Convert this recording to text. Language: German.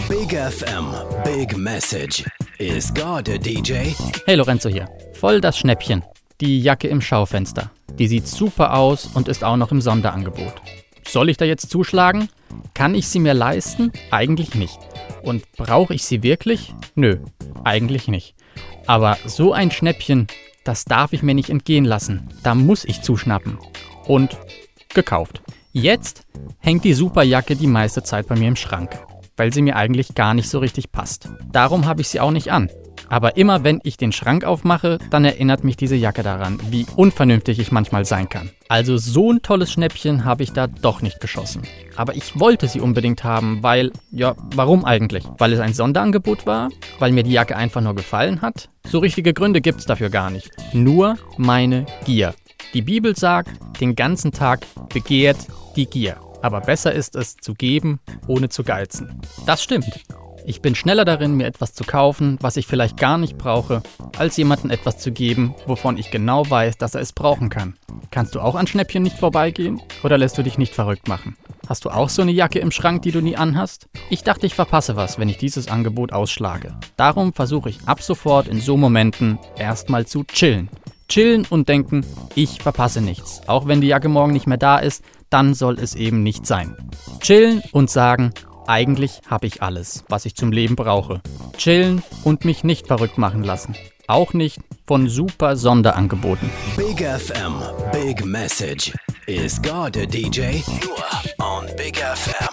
Big FM, Big Message. Is God a DJ? Hey Lorenzo hier. Voll das Schnäppchen. Die Jacke im Schaufenster. Die sieht super aus und ist auch noch im Sonderangebot. Soll ich da jetzt zuschlagen? Kann ich sie mir leisten? Eigentlich nicht. Und brauche ich sie wirklich? Nö, eigentlich nicht. Aber so ein Schnäppchen, das darf ich mir nicht entgehen lassen. Da muss ich zuschnappen. Und gekauft. Jetzt hängt die Superjacke die meiste Zeit bei mir im Schrank, weil sie mir eigentlich gar nicht so richtig passt. Darum habe ich sie auch nicht an. Aber immer wenn ich den Schrank aufmache, dann erinnert mich diese Jacke daran, wie unvernünftig ich manchmal sein kann. Also so ein tolles Schnäppchen habe ich da doch nicht geschossen. Aber ich wollte sie unbedingt haben, weil, ja, warum eigentlich? Weil es ein Sonderangebot war? Weil mir die Jacke einfach nur gefallen hat? So richtige Gründe gibt's dafür gar nicht. Nur meine Gier. Die Bibel sagt, den ganzen Tag begehrt die Gier. Aber besser ist es, zu geben, ohne zu geizen. Das stimmt. Ich bin schneller darin, mir etwas zu kaufen, was ich vielleicht gar nicht brauche, als jemandem etwas zu geben, wovon ich genau weiß, dass er es brauchen kann. Kannst du auch an Schnäppchen nicht vorbeigehen? Oder lässt du dich nicht verrückt machen? Hast du auch so eine Jacke im Schrank, die du nie anhast? Ich dachte, ich verpasse was, wenn ich dieses Angebot ausschlage. Darum versuche ich ab sofort in so Momenten erstmal zu chillen. Chillen und denken, ich verpasse nichts. Auch wenn die Jacke morgen nicht mehr da ist, dann soll es eben nicht sein. Chillen und sagen, eigentlich habe ich alles, was ich zum Leben brauche. Chillen und mich nicht verrückt machen lassen. Auch nicht von super Sonderangeboten. Big FM, Big Message. Is God a DJ? Nur on Big FM.